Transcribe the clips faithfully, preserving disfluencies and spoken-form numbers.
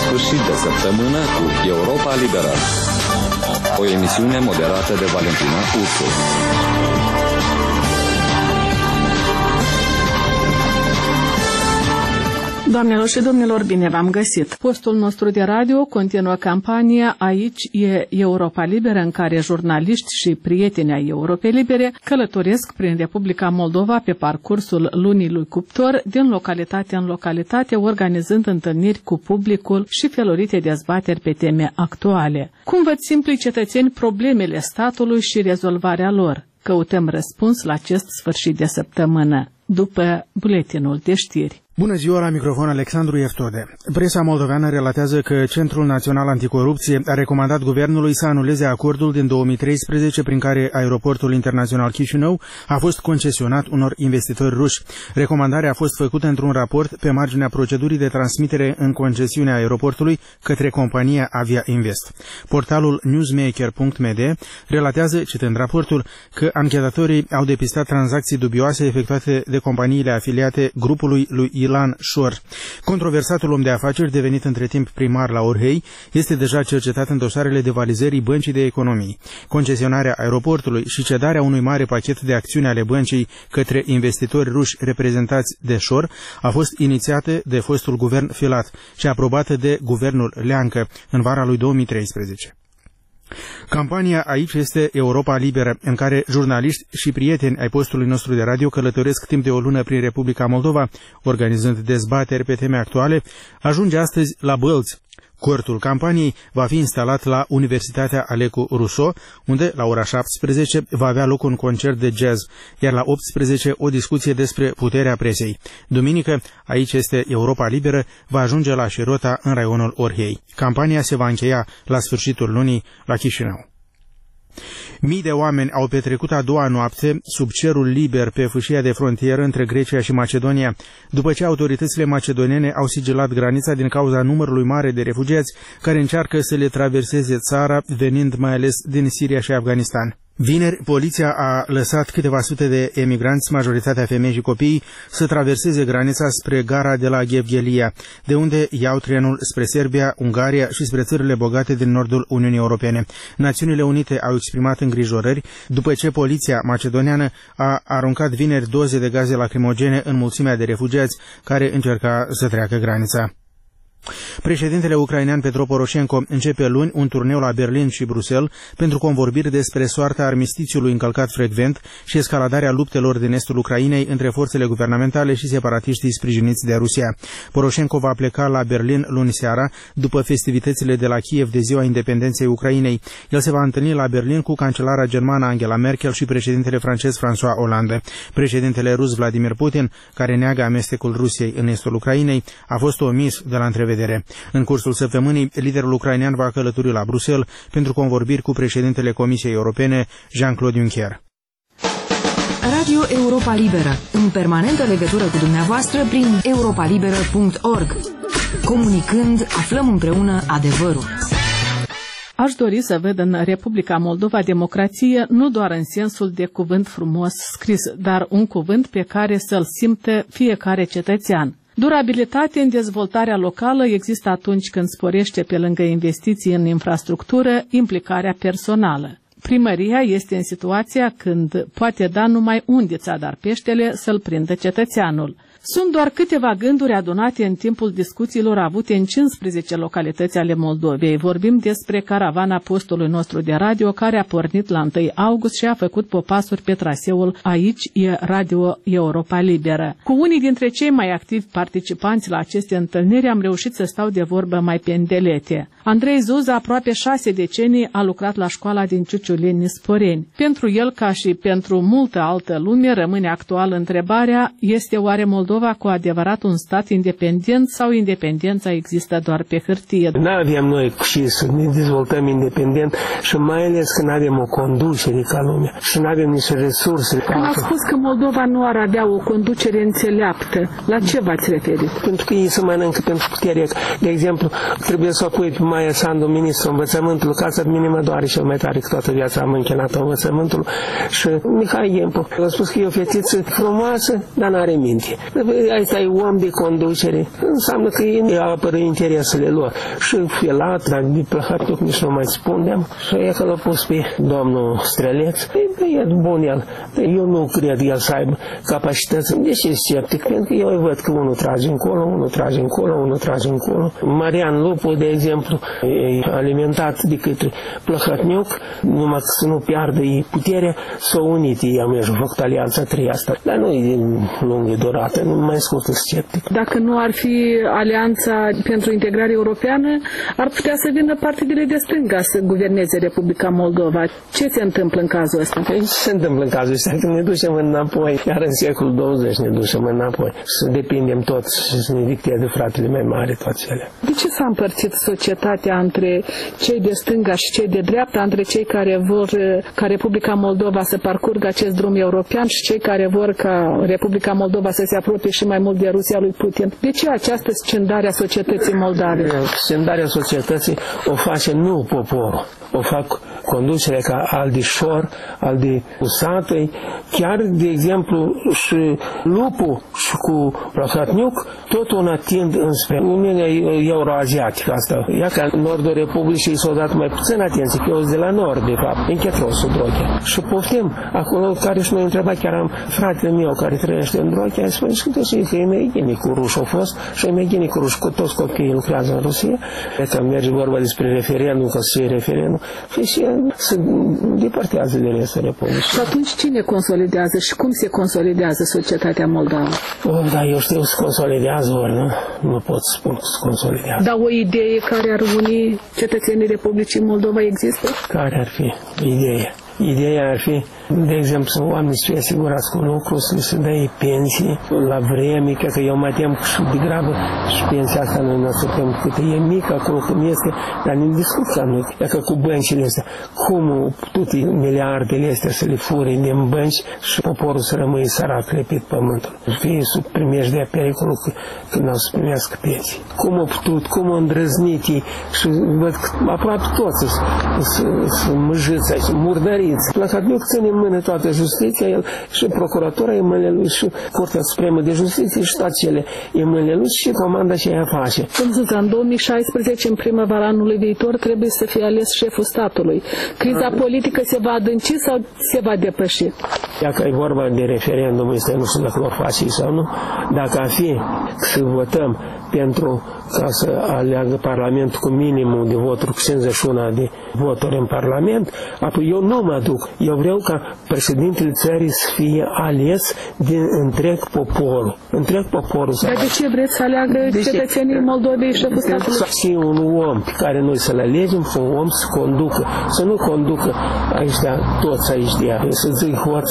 sfârșit de săptămână cu Europa Liberă. O emisiune moderată de Valentina Ursu. Doamnelor și domnilor, bine v-am găsit! Postul nostru de radio continuă campania Aici e Europa Liberă, în care jurnaliști și prieteni ai Europei Libere călătoresc prin Republica Moldova pe parcursul lunii lui Cuptor, din localitate în localitate, organizând întâlniri cu publicul și felurite dezbateri pe teme actuale. Cum văd simplii cetățeni problemele statului și rezolvarea lor? Căutăm răspuns la acest sfârșit de săptămână, după buletinul de știri. Bună ziua, la microfon Alexandru Eftode. Presa moldoveană relatează că Centrul Național Anticorupție a recomandat guvernului să anuleze acordul din două mii treisprezece prin care aeroportul internațional Chișinău a fost concesionat unor investitori ruși. Recomandarea a fost făcută într-un raport pe marginea procedurii de transmitere în concesiunea aeroportului către compania Avia Invest. Portalul newsmaker punct m d relatează, citând raportul, că anchetatorii au depistat tranzacții dubioase efectuate de companiile afiliate grupului lui Ilan Șor. Controversatul om de afaceri, devenit între timp primar la Orhei, este deja cercetat în dosarele de valizării Băncii de Economii. Concesionarea aeroportului și cedarea unui mare pachet de acțiuni ale băncii către investitori ruși reprezentați de Șor a fost inițiată de fostul guvern Filat și aprobată de guvernul Leancă în vara lui două mii treisprezece. Campania Aici este Europa Liberă, în care jurnaliști și prieteni ai postului nostru de radio călătoresc timp de o lună prin Republica Moldova, organizând dezbateri pe teme actuale, ajunge astăzi la Bălți. Cortul campaniei va fi instalat la Universitatea Alecu Rousseau, unde la ora șaptesprezece va avea loc un concert de jazz, iar la optsprezece o discuție despre puterea presei. Duminică, Aici este Europa Liberă, va ajunge la Șirota, în raionul Orhei. Campania se va încheia la sfârșitul lunii la Chișinău. Mii de oameni au petrecut a doua noapte sub cerul liber pe fâșia de frontieră între Grecia și Macedonia, după ce autoritățile macedoniene au sigilat granița din cauza numărului mare de refugiați care încearcă să le traverseze țara, venind mai ales din Siria și Afganistan. Vineri, poliția a lăsat câteva sute de emigranți, majoritatea femei și copii, să traverseze granița spre gara de la Gevghelia, de unde iau trenul spre Serbia, Ungaria și spre țările bogate din nordul Uniunii Europene. Națiunile Unite au exprimat îngrijorări după ce poliția macedoniană a aruncat vineri doze de gaze lacrimogene în mulțimea de refugiați care încerca să treacă granița. Președintele ucrainean Petro Poroșenko începe luni un turneu la Berlin și Bruxelles pentru convorbiri despre soarta armistițiului încălcat frecvent și escaladarea luptelor din estul Ucrainei între forțele guvernamentale și separatiștii sprijiniți de Rusia. Poroșenko va pleca la Berlin luni seara, după festivitățile de la Kiev de Ziua Independenței Ucrainei. El se va întâlni la Berlin cu cancelara germană Angela Merkel și președintele francez François Hollande. Președintele rus Vladimir Putin, care neagă amestecul Rusiei în estul Ucrainei, a fost omis de la întrevedere. În cursul săptămânii, liderul ucrainean va călători la Bruxelles pentru convorbiri cu președintele Comisiei Europene, Jean-Claude Juncker. Radio Europa Liberă, în permanentă legătură cu dumneavoastră prin europa liberă punct org. Comunicând, aflăm împreună adevărul. Aș dori să văd în Republica Moldova democrație nu doar în sensul de cuvânt frumos scris, dar un cuvânt pe care să-l simte fiecare cetățean. Durabilitate în dezvoltarea locală există atunci când sporește, pe lângă investiții în infrastructură, implicarea personală. Primăria este în situația când poate da numai undița, dar peștele să-l prindă cetățeanul. Sunt doar câteva gânduri adunate în timpul discuțiilor avute în cincisprezece localități ale Moldovei. Vorbim despre caravana postului nostru de radio, care a pornit la întâi august și a făcut popasuri pe traseul Aici e Radio Europa Liberă. Cu unii dintre cei mai activi participanți la aceste întâlniri am reușit să stau de vorbă mai pe îndelete. Andrei Zuza, aproape șase decenii, a lucrat la școala din Ciuciuleni, Sporeni. Pentru el, ca și pentru multă altă lume, rămâne actuală întrebarea: este oare Moldova cu adevărat un stat independent sau independența există doar pe hârtie? Nu avem noi și să ne dezvoltăm independent și mai ales că nu avem o conducere ca lumea și nu avem niște resurse. Când ați spus că Moldova nu ar avea o conducere înțeleaptă, la ce v-ați referit? Pentru că ei se mănâncă pentru putere. De exemplu, trebuie să o pui pe Maia Sandu, ministrul învățământului, casa minimă doare cel mai tare, că toată viața am închinat învățământul, și Mihai Iempu a spus că e o fetiță frumoasă, dar n-are minte. Asta e om de conducere, înseamnă că ei apără interesele lor. Și Filat, dar de Plăhătniuc nici nu mai spunem, și e că l-a pus pe domnul Streleț. E bun el, eu nu cred el să aibă capacități. De ce e sceptic? Pentru că eu văd că unul trage încolo, unul trage încolo, unul trage încolo. Marian Lupu, de exemplu, e alimentat de către Plăhătniuc, numai să nu piardă ei puterea, s-au unit ei, am făcut alianța trei asta. Dar nu e de lungă durată, nu mai scurtă sceptic. Dacă nu ar fi alianța pentru integrare europeană, ar putea să vină partidele de stânga să guverneze Republica Moldova. Ce se întâmplă în cazul ăsta? Ce se întâmplă în cazul ăsta? Că ne ducem înapoi, iar în secolul douăzeci ne ducem înapoi. Să depindem toți și să ne dicteze fratele mai mare toate cele. De ce s-a împărțit societatea între cei de stânga și cei de dreapta, între cei care vor ca Republica Moldova să parcurgă acest drum european și cei care vor ca Republica Moldova să se apropie și mai mult de Rusia lui Putin? De ce această scindare a societății moldave? Scindarea societății o face nu poporul, o fac conducerea ca al de Șor, al de Usatăi, chiar, de exemplu, și Lupu și cu Plăhătniuc, tot un atind înspre Uniunea Euroasiatică asta. Ia ca în nordul Republicii s-au dat mai puțin atenție, că eu sunt de la nord, de fapt, în Chetrosul Drochea. Și poftim, acolo care și noi întreba, chiar am fratele meu care trăiește în Drochea, a spus că și că e mai gine cu ruși au fost și e mai gine cu ruși, cu toți copiii lucrează în Rusia. Că merge vorba despre referendum, că să fie referendum, și se depărtează de restul Republicii. Și atunci cine consolidează și cum se consolidează societatea moldavă? Oh, da, eu știu, se consolidează, ori nu? Nu pot spune că se consolidează. Dar o idee care ar uni cetățenii Republicii Moldova există? Care ar fi ideea? Ideea ar fi, de exemplu, să oamenii să fie asigurați cu lucru, să se dea pensii la vreme, cred că eu mă tem și degrabă și pensia asta noi ne asuptăm cât e mică acolo cum este, dar ne discutăm noi, că cu băncile astea, cum toate miliardele astea să le fure din bănci și poporul să rămâie sărac repet pământul. Să fie sub primejdea pericolul când au să primească pensii. Cum au putut, cum au îndrăznit ei și văd că aproape toți să mâjâți, să murdări. Plăhătniuc ține în mână toată justiția, el și procuratura e mâinile lui și Curtea Supremă de Justiție și toate cele e mâinile lui și comanda ce ea face. În două mii șaisprezece, în primăvara anului viitor, trebuie să fie ales șeful statului. Criza politică se va adânci sau se va depăși? Dacă e vorba de referendum, este nu știu dacă l-o face sau nu, dacă ar fi să votăm pentru ca să aleagă Parlamentul cu minimum de voturi, cu cincizeci și unu de voturi în Parlament, apoi eu nu mă duc. Eu vreau ca președintele țării să fie ales din întreg poporul. Întreg poporul. Dar de ce vreți să aleagă de cetățenii Moldovei șeful statului? Să fie un om pe care noi să-l alegem, un om să conducă. Să nu conducă aici, de toți aici de ea. Să zic hoț,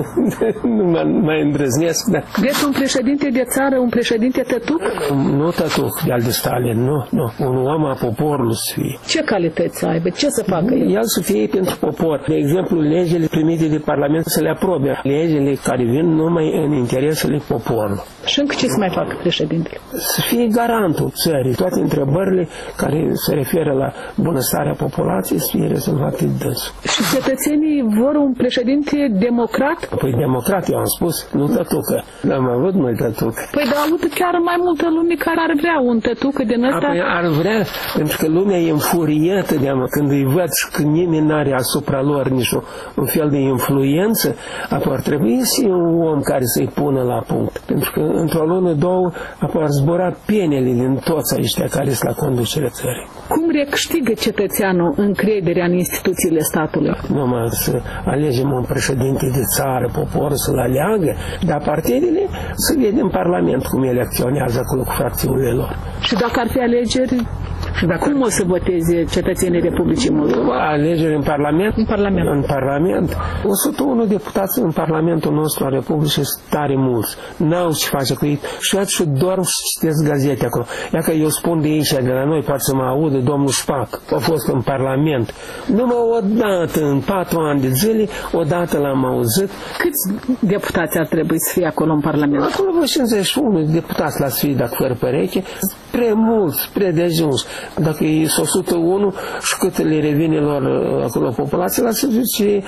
nu mai îndrăznesc. Dar... Vreți un președinte de țară, un președinte tătuc? Nu tătuc de al de Stalin, nu, nu. Un om a poporului să fie. Ce calități să aibă? Ce să facă el? El să fie pentru popor. De exemplu, legile primite de Parlament să le aprobe. Legile care vin numai în interesele poporului. Și încă ce să mai facă președintele? Să fie garantul țării. Toate întrebările care se referă la bunăstarea populației să fie rezolvate de dânsul. Și cetățenii vor un președinte democrat? Păi democrat, eu am spus, nu tătucă. N-am avut mai tătuc. Păi dar avut chiar mai multă lume care ar vrea un tătucă din ăsta? Apoi ar vrea, pentru că lumea e înfuriată de când îi văd că nimeni n-are asupra lor nici un fel de influență, apoi ar trebui să fie un om care să-i pună la punct. Pentru că într-o lună, două, apoi ar zbura penele din toți ăștia care sunt la conducerea țării. Cum recâștigă cetățeanul încrederea în instituțiile statului? Numai să alegem un președinte de țară, poporul să-l aleagă, dar partidele să vedem în Parlament cum ele acționează acolo cu fracțiunile lor. Și dacă ar fi alegeri, și dacă... cum o să voteze cetățenii Republicii Moldova? Alegeri în Parlament? În Parlament. În Parlament. o sută unu deputați în Parlamentul nostru al Republicii sunt tare mulți. N-au ce face cu ei. Și atunci și dorm și citesc gazete acolo. Ia că eu spun de aici, de la noi, poate să mă audă domnul Șpac. A fost în Parlament. Numai o dată, în patru ani de zile, o dată l-am auzit. Câți deputați ar trebui să fie acolo în Parlament? Acolo vreo cincizeci și unu deputați la să fie, dacă fără pereche. prea mult, prea de ajuns. Dacă e o sută unu și cât le revine lor acolo populația, la să zice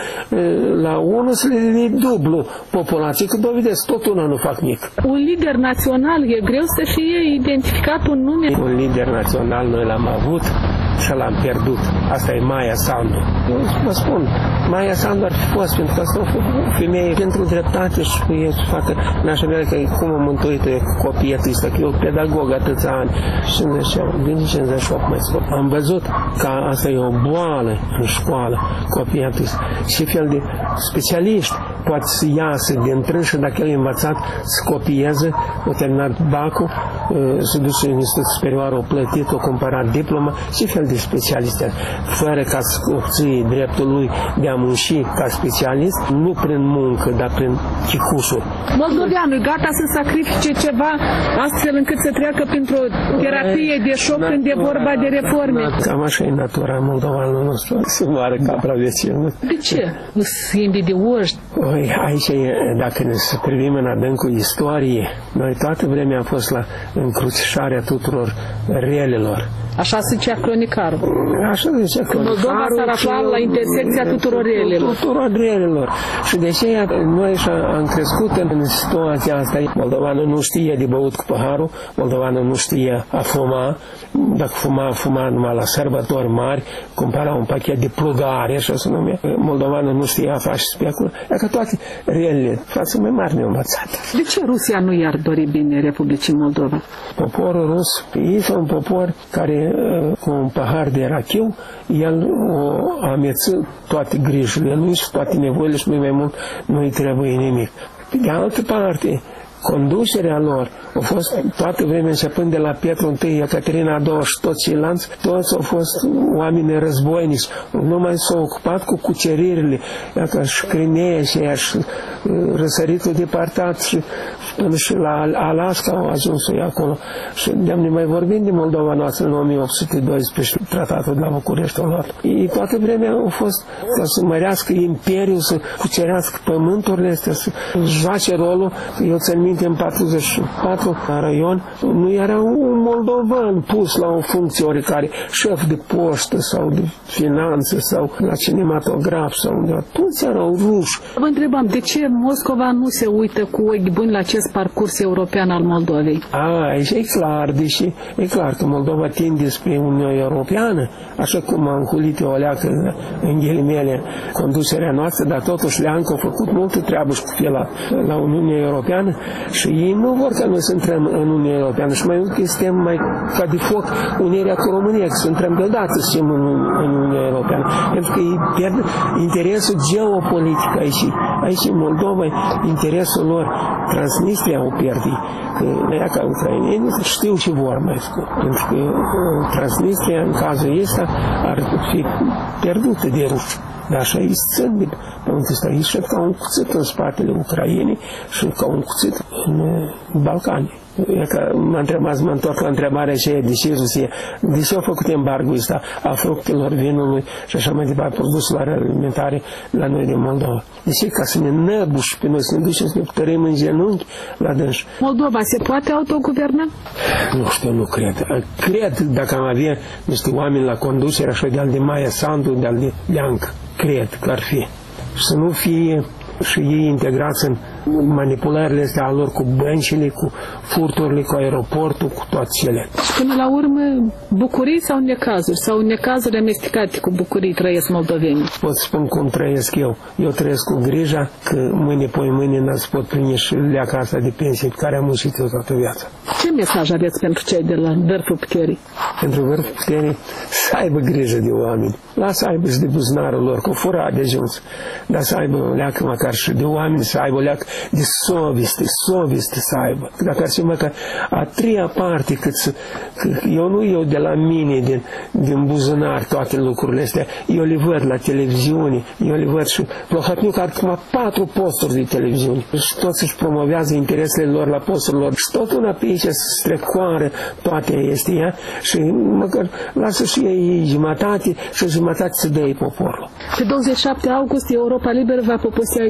la unu să le dublu populație, că dovedesc, tot una nu fac mic. Un lider național e greu să fie identificat un nume? Un lider național noi l-am avut și l-am pierdut. Asta e Maia Sandu. Eu vă spun, Maia Sandu ar fi fost, pentru că asta a fost o femeie pentru dreptate și cu ei să facă în așa fel că cum am mântuit copietul ăsta, că eu pedagog atâția ani, cincizeci și opt, din cincizeci și opt mai scop. Am văzut că asta e o boală în școală, copietul ăsta. Și fel de specialiști poate să iasă din trânsă dacă el e învățat să copieze, a terminat bacul, se duce în institut superior, o plătit, o cumpărat diplomă și fel de specialist, fără ca să obții dreptul lui de a munci ca specialist, nu prin muncă, dar prin chicușuri. Moldoveanul gata să sacrifice ceva astfel încât să treacă printr-o terapie de șoc când e vorba de reforme. Cam așa e natura moldovanului nostru, să moară capra vecină. De ce? Sunt invidioși. Aici, dacă ne să privim în adâncul istorie, noi toată vremea am fost la încrucișarea tuturor relelor. Așa zicea cronicarul. Așa zicea cronicarul. Moldova s-ar afla la intersecția tuturor relelor. Tuturor relelor. Și de aceea noi am crescut în situația asta. Moldovanul nu știe de băut cu paharul, moldovanul nu știe a fuma. Dacă fuma, fuma numai la sărbători mari, cumpăra un pachet de plugare, așa se numea. Moldovanul nu știa a face speculă. E că toate relele, față mai mari ne-au învățat. De ce Rusia nu i-ar dori bine Republicii Moldova? Poporul rus este un popor care cu un pahar de rachiu, el o ameță toate grijile lui și toate nevoile și mai mult nu-i trebuie nimic. Pe de altă parte, conducerea lor a fost toată vremea începând de la Petru I, Ecaterina a doua și toți ceilalți, toți au fost oameni războinici. Numai s-au ocupat cu cuceririle, ca și Crimea și aia și răsăritul departat și până și la Alaska au ajuns acolo. Și de-am mai vorbim de Moldova noastră în o mie opt sute doisprezece, tratatul de la București au luat. Ei toată vremea au fost ca să mărească imperiul, să cucerească pământurile astea, să joace rolul. Eu țin minte în patruzeci și patru la raion, nu era un moldovan pus la o funcție oricare, șef de poștă sau de finanțe sau la cinematograf sau unde. Toți erau ruși. Vă întrebam, de ce Moscova nu se uită cu ochi buni la acest parcurs european al Moldovei? A, aici e clar, deși e clar că Moldova tinde spre Uniunea Europeană, așa cum a înculit o leacă în ghilimele conducerea noastră, dar totuși Leancă a făcut multă treabă și cu fie la, la Uniunea Europeană și ei nu vor ca noi să intrăm în Uniunea Europeană și mai mult că suntem mai ca de foc unirea cu România, că să intrăm deodată să fim în, în Uniunea Europeană, pentru că ei pierd interesul geopolitic aici. Aici în Moldova interesul lor, Transnistria o pierde, că ea ca ucraineni știu ce vor mai scurt, pentru că Transnistria în cazul ăsta ar fi pierdută de ruși. Dar așa îi țin de pământul ăsta, îi ca un cuțit în spatele Ucrainei și ca un cuțit în Balcani. E că m-a întrebat, mă întorc la întrebarea aceea, de ce Rusia, de ce a făcut embargoul ăsta a fructelor, vinului și așa mai departe, produselor alimentare la noi din Moldova. De ce? Ca să ne năbuși pe noi, să ne ducem să ne tărim în genunchi la dânși. Moldova se poate autoguverna? Nu știu, nu cred. Cred dacă am avea niște oameni la conducere, așa de-al de Maia Sandu, de-al de Leancă. Cred că ar fi. Să nu fie și ei integrați în manipulările astea a lor cu băncile, cu furturile, cu aeroportul, cu toate cele. Și până la urmă, bucurii sau necazuri? Sau necazuri amestecate cu bucurii trăiesc moldovenii? Pot spun cum trăiesc eu. Eu trăiesc cu grija că mâine, poi mâine n-ați pot prinde și leaca asta de pensie pe care am muncit eu toată viața. Ce mesaj aveți pentru cei de la vârful puterii? Pentru vârful puterii să aibă grijă de oameni. Lasă aibă și de buzunarul lor, cu furat de ajuns. Dar să aibă o leacă măcar și de oameni, să aibă o leacă de soviste, soviste să aibă. Dacă ar fi măcar a treia parte, cât să, că eu nu eu de la mine, din, din buzunar, toate lucrurile astea, eu le văd la televiziune, eu le văd și Plohatniuc are acum patru posturi de televiziune și toți își promovează interesele lor la posturile lor și tot una pe aici să strecoară toate astea și măcar lasă și ei jumătate și jumătate să dă poporul. Pe douăzeci și șapte august Europa Liberă va poposi aici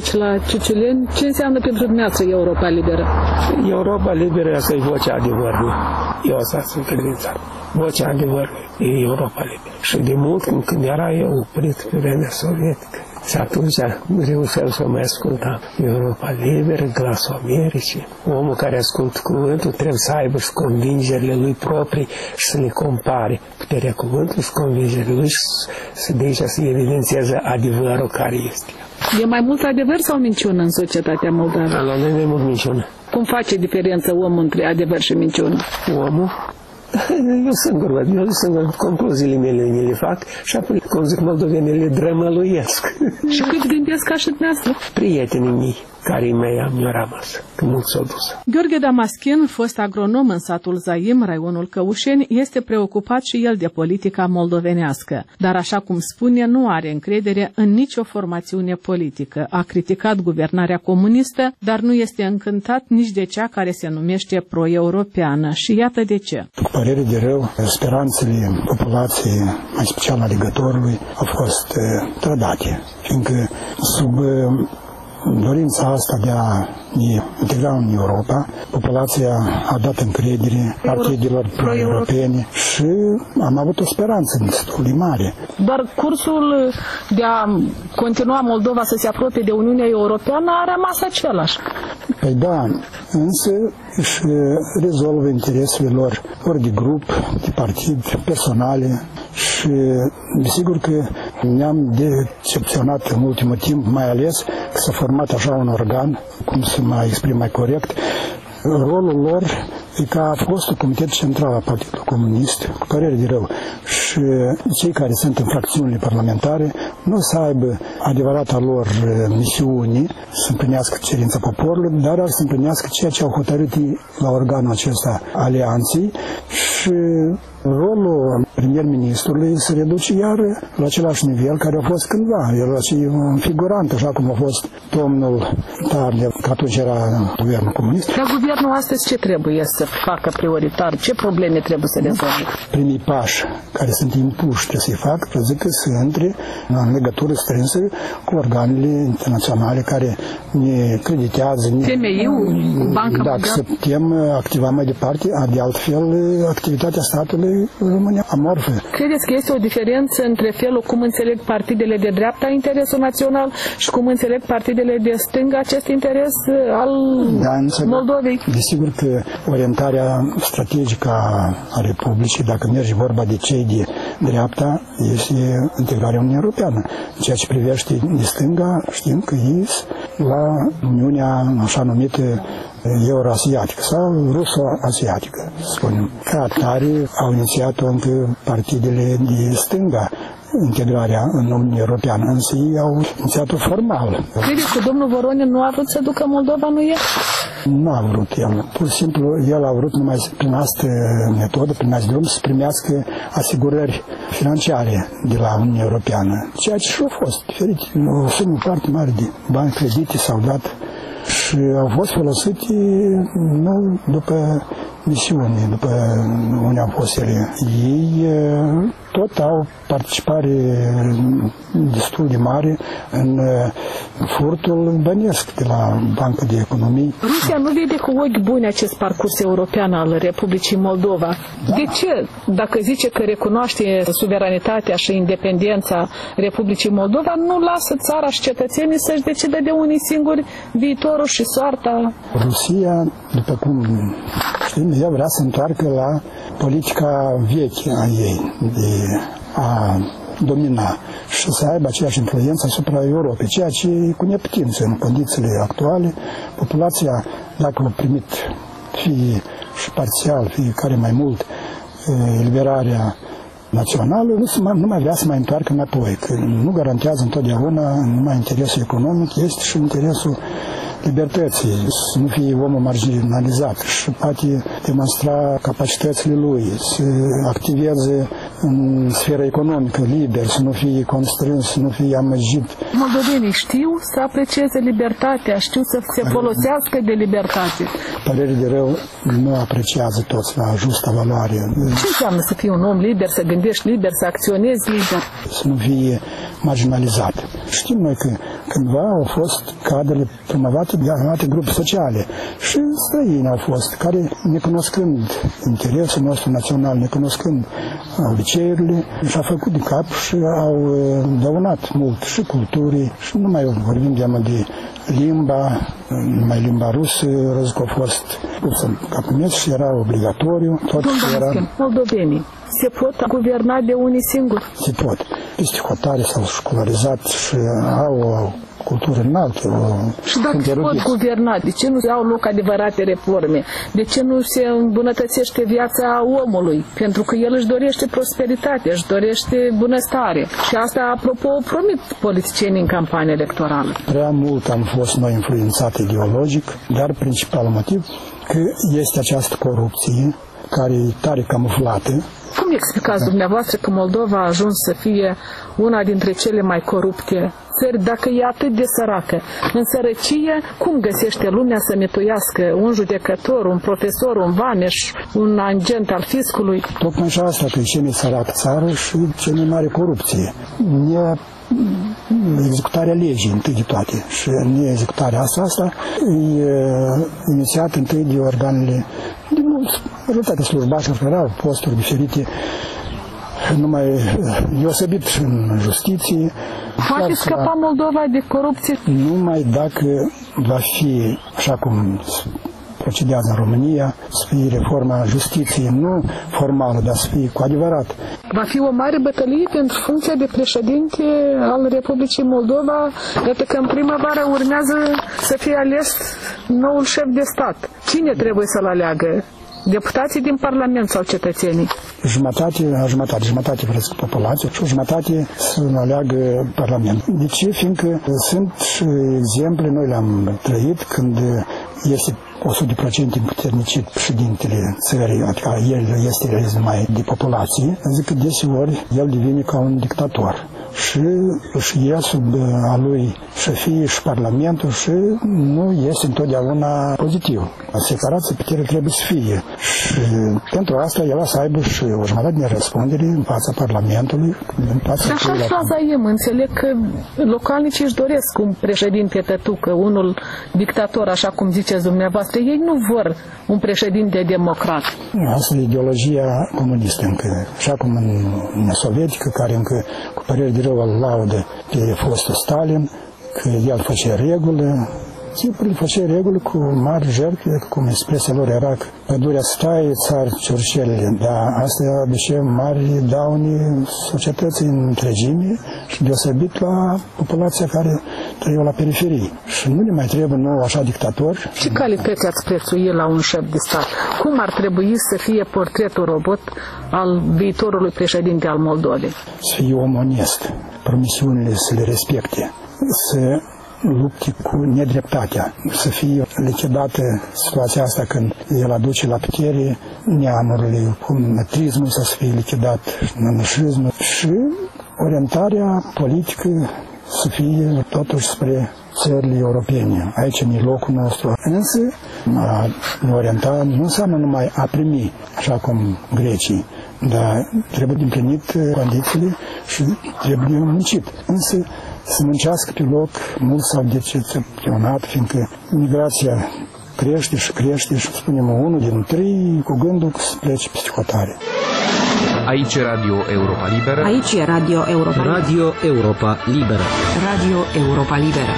aici la Ciuciuleni. Ce înseamnă pentru dumneavoastră Europa Liberă? Europa Liberă, asta e vocea adevărului. Eu asta sunt credința. Vocea adevărului e Europa Liberă. Și de mult, când era eu oprit pe vremea sovietică, și atunci reușeam să mai ascultam Europa Liberă, Glasul Americii. Omul care ascultă cuvântul trebuie să aibă și convingerile lui proprii și să le compare puterea cuvântului și convingerile lui și să de aici să evidențieze adevărul care este. E mai mult adevăr sau minciună în societatea moldavă? La noi e mult minciună. Cum face diferență omul între adevăr și minciună? Omul? Eu singur văd, eu singur concluziile mele mi le fac și apoi, cum zic moldovenii, le drămăluiesc. Și cât gândesc ca și dumneavoastră? Prietenii mei, care mei am eu rămas, că mult s-au dus. Gheorghe Damaschin, fost agronom în satul Zaim, raionul Căușeni, este preocupat și el de politica moldovenească, dar așa cum spune, nu are încredere în nicio formațiune politică. A criticat guvernarea comunistă, dar nu este încântat nici de cea care se numește pro-europeană. Și iată de ce. Cu părere de rău, speranțele populației, mai special alegătorului, au fost uh, trădate, fiindcă sub uh, dorința asta de a ne integra în Europa, populația a dat încredere partidelor pro-europene și am avut o speranță destul de mare. Dar cursul de a continua Moldova să se apropie de Uniunea Europeană a rămas același. Păi da, însă își rezolvă interesele lor ori de grup, de partid, personale și desigur că ne-am decepționat în ultimul timp, mai ales că s-a format așa un organ, cum să mă exprim mai corect, rolul lor e că a fost un comitet central al Partidului Comunist, cu părere de rău, și cei care sunt în fracțiunile parlamentare nu să aibă adevărata lor misiune să împlinească cerința poporului, dar ar să împlinească ceea ce au hotărât la organul acesta alianței și rolul premier-ministrului se reduce iar la același nivel care a fost cândva. El e un figurant, așa cum a fost domnul Tarlev, că atunci era guvernul comunist. Dar guvernul astăzi ce trebuie să facă prioritar? Ce probleme trebuie să rezolve? Primii pași care sunt impuși trebuie să-i facă, zic că să intre în legătură strânsă cu organele internaționale care ne creditează. Ne... F M I-ul, Banca Mondială? Dacă să putem activa mai departe, de altfel activitatea statului rămâne amorfă. Credeți că este o diferență între felul cum înțeleg partidele de dreapta interesul național și cum înțeleg partidele de stânga acest interes al da, Moldovei? Desigur că orientarea strategică a Republicii, dacă merge vorba de cei de dreapta, este integrarea Uniunii Europeană. Ceea ce privește de stânga, știm că ei la Uniunea așa numită euroasiatică sau ruso-asiatică, spunem. Ca atare au inițiat-o încă partidele de stânga integrarea în Uniunea Europeană, însă ei au inițiat-o formal. Credeți că domnul Voronin nu a vrut să ducă Moldova, nu e? Nu a vrut el. Pur și simplu, el a vrut numai prin asta metodă, prin acest drum, să primească asigurări financiare de la Uniunea Europeană. Ceea ce și-a fost diferit. O sumă foarte mare de bani credite s-au dat și au fost folosite nu după misiune, după unde au fost ele. Ei tot au participare destul de mare în furtul bănesc de la Banca de Economie. Rusia nu vede cu ochi buni acest parcurs european al Republicii Moldova. Da. De ce, dacă zice că recunoaște suveranitatea și independența Republicii Moldova, nu lasă țara și cetățenii să-și decidă de unii singuri viitorul și soarta? Rusia, după cum știm, ea vrea să întoarcă la politica veche a ei de a domina și să aibă aceeași influență asupra Europei, ceea ce e cu neputință în condițiile actuale. Populația, dacă a primit fie și parțial, fie care mai mult eliberarea națională, nu, nu mai vrea să mai întoarcă înapoi, că nu garantează întotdeauna numai interesul economic, este și interesul libertății, să nu fie omul marginalizat și poate demonstra capacitățile lui, să activeze în sfera economică liber, să nu fie constrâns, să nu fie amăgit. Moldovenii știu să aprecieze libertatea, știu să se folosească de libertate. Părere de rău, nu apreciază toți la justa valoare. Ce înseamnă să fii un om liber, să gândești liber, să acționezi liber? Să nu fie marginalizat. Știm noi că cândva au fost cadrele promovate de anumite grupe sociale și străini au fost, care, necunoscând interesul nostru național, necunoscând obiceiurile, și-au făcut de cap și au dăunat mult și culturii, și nu mai vorbim de, de limba, numai limba rusă, răzut că a fost ca primet și era obligatoriu. Tot era... Moldovenii se pot guverna de unii singuri? Se pot. Peste hotare s-au școlarizat și au o cultură înaltă. Și dacă se pot guverna, de ce nu au loc adevărate reforme? De ce nu se îmbunătățește viața omului? Pentru că el își dorește prosperitate, își dorește bunăstare. Și asta, apropo, promit politicienii în campanie electorală. Prea mult am fost noi influențate ideologic, dar principalul motiv că este această corupție care e tare camuflată. Cum explicați dumneavoastră că Moldova a ajuns să fie una dintre cele mai corupte țări, dacă e atât de săracă? În sărăcie, cum găsește lumea să netuiască un judecător, un profesor, un vameș, un agent al fiscului? Tocmai și asta, că e cea mai săracă țară și cea mai mare corupție. Ne executarea legii întâi de toate și neexecutarea asta, asta e inițiată întâi de organele de majoritatea slujbașilor care au posturi diferite, numai deosebit în justiție. Poate scăpa Moldova de corupție? Numai dacă va fi, așa cum procedează în România, să fie reforma justiției, nu formală, dar să fie cu adevărat. Va fi o mare bătălie pentru funcția de președinte al Republicii Moldova, iată că în primăvară urmează să fie ales noul șef de stat. Cine trebuie să-l aleagă? Deputații din Parlament sau cetățenii? Jumătate, jumătate, jumătate vreți populație și o jumătate să aleagă Parlament. De ce? Fiindcă sunt exemple, noi le-am trăit, când este o sută la sută împuternicit președintele țării, adică el este realizat mai de populație, zic că deseori el devine ca un dictator. Și își ia sub a lui șefie și Parlamentul și nu este întotdeauna pozitiv. Separația puterii trebuie să fie. Și pentru asta el să aibă și o jumătate de răspundere în fața Parlamentului. În fața așa faza e, mă înțeleg că localnicii își doresc un președinte tătucă, unul dictator, așa cum ziceți dumneavoastră. Ei nu vor un președinte democrat. Asta e ideologia comunistă încă. Așa cum în Uniunea Sovietică, care încă cu păreri de rău îl laudă pe fostul Stalin, că el făcea regulă, sigur, îl făcea regulă cu mari jertfe, cum expresia lor era că pădurea stai, țar ciorșelele, dar asta aduce mari daune societății în întregime și deosebit la populația care trăia la periferie. Și nu ne mai trebuie nou așa dictator. Ce calități ați prețui la un șef de stat? Cum ar trebui să fie portretul robot al viitorului președinte al Moldovei? Să fie om onest, promisiunile să le respecte, să lupte cu nedreptatea, să fie lichidată situația asta când el aduce la putere neamurile, cum metrismul să fie lichidat, nănășismul și orientarea politică să fie totuși spre țările europene. Aici e locul nostru. Însă, a ne orienta nu înseamnă numai a primi, așa cum grecii, dar trebuie de împlinit condițiile și trebuie de muncit. Însă, să muncească pe loc, mulți s-au decepționat, fiindcă migrația crește și crește și spunem unul din trei cu gândul să plece peste hotare. Aici e Radio Europa Liberă. Aici e Radio Europa Liberă. Radio Europa Liberă. Radio Europa Liberă.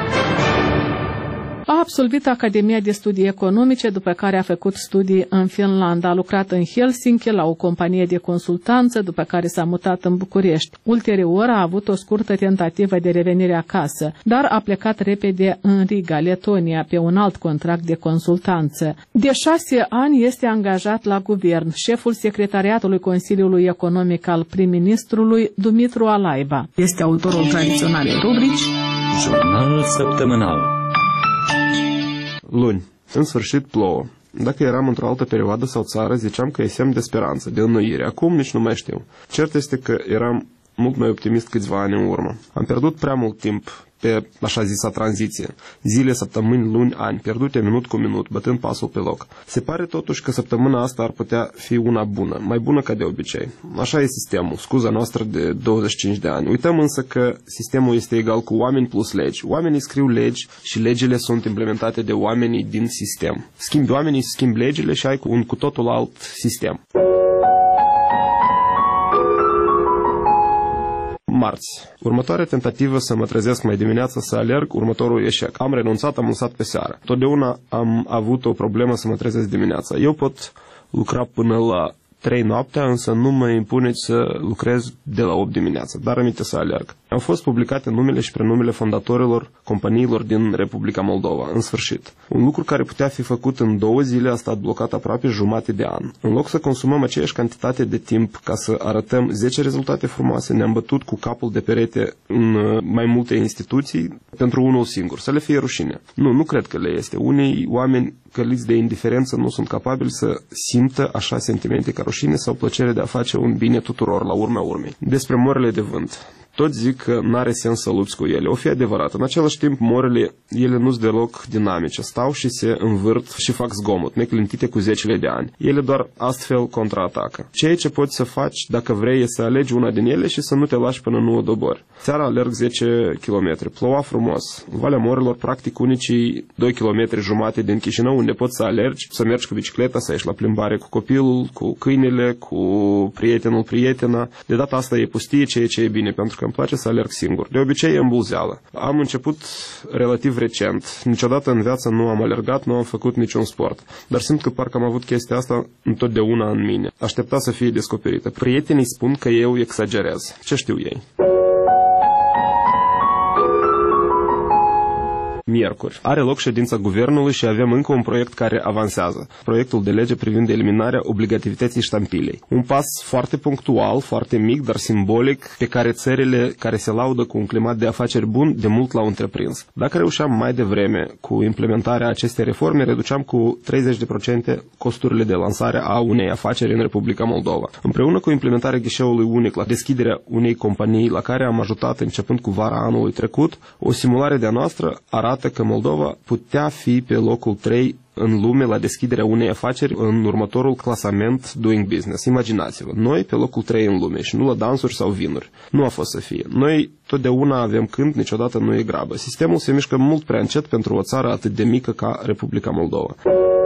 A absolvit Academia de Studii Economice, după care a făcut studii în Finlanda. A lucrat în Helsinki la o companie de consultanță, după care s-a mutat în București. Ulterior a avut o scurtă tentativă de revenire acasă, dar a plecat repede în Riga, Letonia, pe un alt contract de consultanță. De șase ani este angajat la guvern, șeful secretariatului Consiliului Economic al prim-ministrului Dumitru Alaiba. Este autorul tradiționalei rubrici Jurnalul săptămânal. Luni. În sfârșit plouă. Dacă eram într-o altă perioadă sau țară, ziceam că e semn de speranță, de înnoire. Acum nici nu mai știu. Cert este că eram mult mai optimist câțiva ani în urmă. Am pierdut prea mult timp pe așa zisa tranziție. Zile, săptămâni, luni, ani, pierdute minut cu minut, bătând pasul pe loc. Se pare totuși că săptămâna asta ar putea fi una bună, mai bună ca de obicei. Așa e sistemul, scuza noastră de douăzeci și cinci de ani. Uităm însă că sistemul este egal cu oameni plus legi. Oamenii scriu legi și legile sunt implementate de oamenii din sistem. Schimbi oamenii, schimbi legile și ai un cu totul alt sistem. Marți. Următoarea tentativă să mă trezesc mai dimineața să alerg, următorul eșec. Am renunțat, am lăsat pe seară. Totdeauna am avut o problemă să mă trezesc dimineața. Eu pot lucra până la trei noaptea, însă nu mă impuneți să lucrez de la opt dimineața, dar aminte să alerg. Au fost publicate numele și prenumele fondatorilor companiilor din Republica Moldova, în sfârșit. Un lucru care putea fi făcut în două zile a stat blocat aproape jumate de an. În loc să consumăm aceeași cantitate de timp ca să arătăm zece rezultate frumoase, ne-am bătut cu capul de perete în mai multe instituții pentru unul singur, să le fie rușine. Nu, nu cred că le este. Unii oameni căliți de indiferență nu sunt capabili să simtă așa sentimente ca rușine sau plăcere de a face un bine tuturor la urmea urmei. Despre morile de vânt. Toți zic că n-are sens să lupți cu ele. O fi adevărat. În același timp, morile, ele nu-s deloc dinamice. Stau și se învârt și fac zgomot, neclintite cu zecile de ani. Ele doar astfel contraatacă. Ceea ce poți să faci, dacă vrei, e să alegi una din ele și să nu te lași până nu o dobori. Seara alerg zece kilometri. Ploua frumos. În Valea Morilor, practic, unicii doi kilometri jumate din Chișinău, unde poți să alergi, să mergi cu bicicleta, să ieși la plimbare cu copilul, cu câinele, cu prietenul, prietena. De data asta e pustie, ceea ce e bine, pentru că îmi place să alerg singur. De obicei e îmbulzeală. Am început relativ recent. Niciodată în viață nu am alergat, nu am făcut niciun sport. Dar simt că parcă am avut chestia asta întotdeauna în mine. Aștepta să fie descoperită. Prietenii spun că eu exagerez. Ce știu ei? Miercuri. Are loc ședința guvernului și avem încă un proiect care avansează. Proiectul de lege privind eliminarea obligativității ștampilei. Un pas foarte punctual, foarte mic, dar simbolic, pe care țările care se laudă cu un climat de afaceri bun de mult l-au întreprins. Dacă reușeam mai devreme cu implementarea acestei reforme, reduceam cu treizeci la sută costurile de lansare a unei afaceri în Republica Moldova. Împreună cu implementarea ghișeului unic la deschiderea unei companii la care am ajutat începând cu vara anului trecut, o simulare de-a noastră arată că Moldova putea fi pe locul trei în lume la deschiderea unei afaceri în următorul clasament Doing Business. Imaginați-vă, noi pe locul trei în lume și nu la dansuri sau vinuri. Nu a fost să fie. Noi totdeauna avem cânt, niciodată nu e grabă. Sistemul se mișcă mult prea încet pentru o țară atât de mică ca Republica Moldova.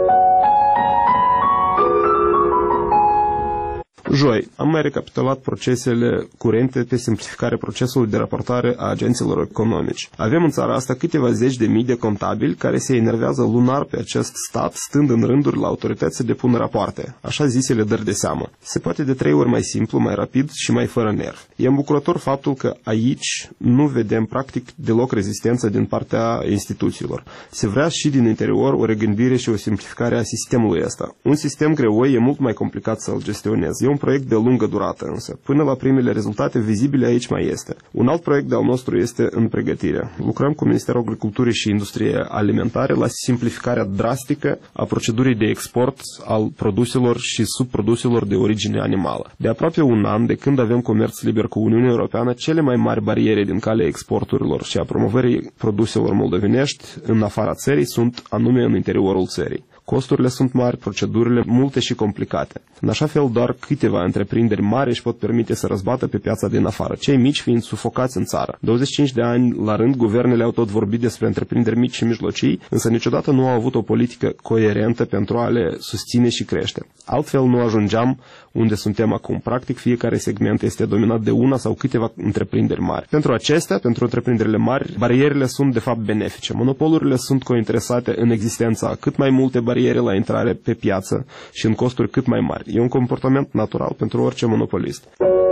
Joi, am mai recapitulat procesele curente pe simplificarea procesului de raportare a agenților economici. Avem în țara asta câteva zeci de mii de contabili care se enervează lunar pe acest stat, stând în rânduri la autorități să depună rapoarte, așa zisele dări de seamă. Se poate de trei ori mai simplu, mai rapid și mai fără nervi. E îmbucurător faptul că aici nu vedem practic deloc rezistență din partea instituțiilor. Se vrea și din interior o regândire și o simplificare a sistemului ăsta. Un sistem greoi e mult mai complicat să-l gestionezi. E un proiect de lungă durată însă. Până la primele rezultate vizibile aici mai este. Un alt proiect de-al nostru este în pregătire. Lucrăm cu Ministerul Agriculturii și Industriei Alimentare la simplificarea drastică a procedurii de export al produselor și subproduselor de origine animală. De aproape un an de când avem comerț liber cu Uniunea Europeană, cele mai mari bariere din calea exporturilor și a promovării produselor moldovenești în afara țării sunt anume în interiorul țării. Costurile sunt mari, procedurile multe și complicate. În așa fel, doar câteva întreprinderi mari își pot permite să răzbată pe piața din afară, cei mici fiind sufocați în țară. douăzeci și cinci de ani la rând, guvernele au tot vorbit despre întreprinderi mici și mijlocii, însă niciodată nu au avut o politică coerentă pentru a le susține și crește. Altfel nu ajungeam unde suntem acum. Practic, fiecare segment este dominat de una sau câteva întreprinderi mari. Pentru acestea, pentru întreprinderile mari, barierele sunt de fapt benefice. Monopolurile sunt cointeresate în existența cât mai multe bariere la intrare pe piață și în costuri cât mai mari. E un comportament natural pentru orice monopolist.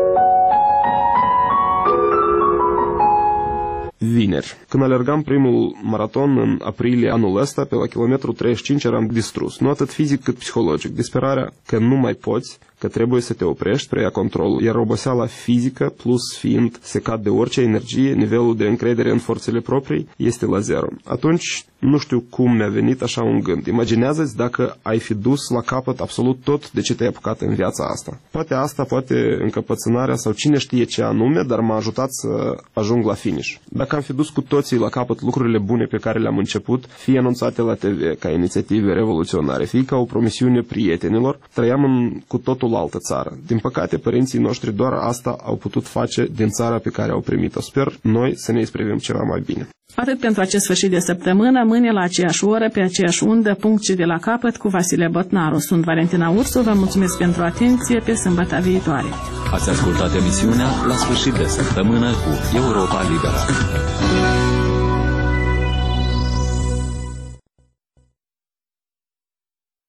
Vineri. Când alergam primul maraton în aprilie anul ăsta, pe la kilometru treizeci și cinci eram distrus. Nu atât fizic cât psihologic. Disperarea că nu mai poți, că trebuie să te oprești, preia controlul, iar oboseala fizică, plus fiind secat de orice energie, nivelul de încredere în forțele proprii este la zero. Atunci, nu știu cum mi-a venit așa un gând. Imaginează-ți dacă ai fi dus la capăt absolut tot de ce te-ai apucat în viața asta. Poate asta, poate încăpățânarea sau cine știe ce anume, dar m-a ajutat să ajung la finish. Dacă am fi dus cu toții la capăt lucrurile bune pe care le-am început, fie anunțate la T V ca inițiative revoluționare, fie ca o promisiune prietenilor, trăiam în cu totul altă țară. Din păcate, părinții noștri doar asta au putut face din țara pe care au primit-o. Sper noi să ne isprevim ceva mai bine. Atât pentru acest sfârșit de săptămână, mâine la aceeași oră, pe aceeași undă, punct și de la capăt cu Vasile Botnaru. Sunt Valentina Ursu, vă mulțumesc pentru atenție, pe sâmbătă viitoare. Ați ascultat emisiunea La sfârșit de săptămână cu Europa Liberă.